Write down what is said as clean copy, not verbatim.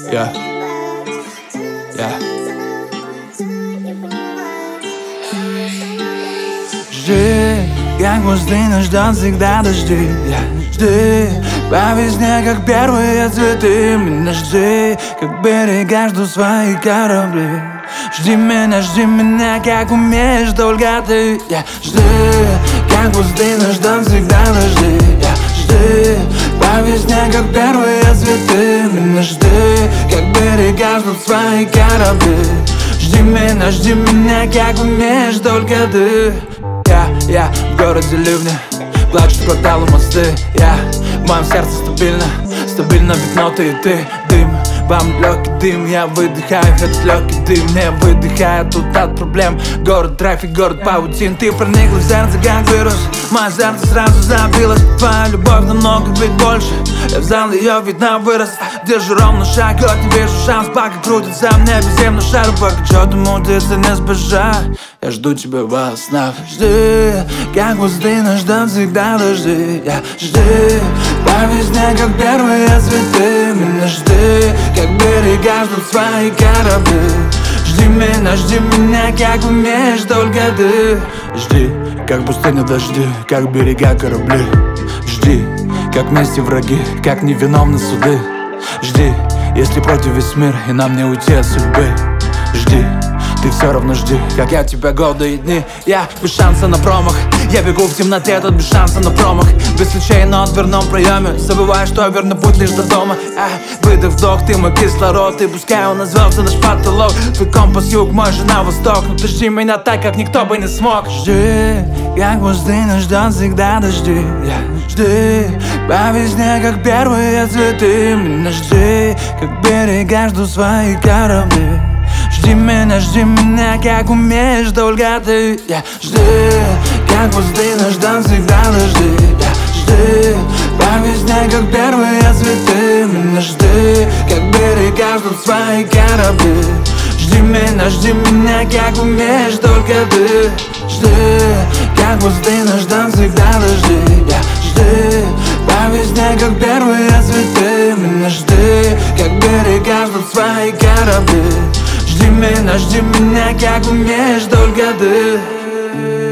Yeah. Yeah. Жди, как пустынно ждет всегда дожди. Жди, по весне, как первые цветы. Меня жди, как берега ждут свои корабли. Жди меня, как умеешь только ты. Жди, как пустынно ждет всегда дожди. Жди, по весне, как первые цветы. Меня жди, как берега ждут свои корабли. Жди меня, как умеешь только ты. Я в городе ливня, плачут кварталы мосты. В моем сердце стабильно ведь ты и ты. Дым, вам легкий дым, я выдыхаю этот легкий дым. Не выдыхаю тут от проблем. Город трафик, город паутин. Ты проникла в сердце как вирус. Мое сердце сразу забилось. Твоя любовь намного ведь больше. Я взял ее, видно вырос. Держу ровно шаг, хоть не вижу шанс. Пока крутится в небе земную шару. Пока что-то мутится, не спеша. Я жду тебя во снах. Жди, как пустынно ждет всегда дожди. Жди, по весне, как первые цветы. Меня жди, как берега ждут свои корабли. Жди меня, как умеешь только ты. Жди, как пустыня дожди, как берега корабли. Жди, как вместе враги, как невиновны суды. Жди, если против весь мир и нам не уйти от судьбы. Жди, ты все равно жди, как я тебя годы и дни. Я без шанса на промах. Я бегу в темноте, тут без шанса на промах. Без ключей, но в дверном проеме. Забываю, что верный путь лишь до дома. Выдох, вдох, ты мой кислород. И пускай он назвался наш потолок. Твой компас юг, мой же на восток. Но ты жди меня так, как никто бы не смог. Жди, как пустынно ждет всегда дожди. Жди, по весне, как первые цветы. Меня жди, как берега ждут свои корабли. Жди меня, как умеешь только ты. Жди, как пустынно ждет всегда дожди. Жди, по весне, как первые цветы. Меня жди, как берега ждут свои корабли. Жди меня, как умеешь только ты. Жди, как пустынно ждет всегда дожди. Жди, по весне, как первые цветы. Меня жди, как берега ждут свои корабли. Жди меня, как умеешь только ты.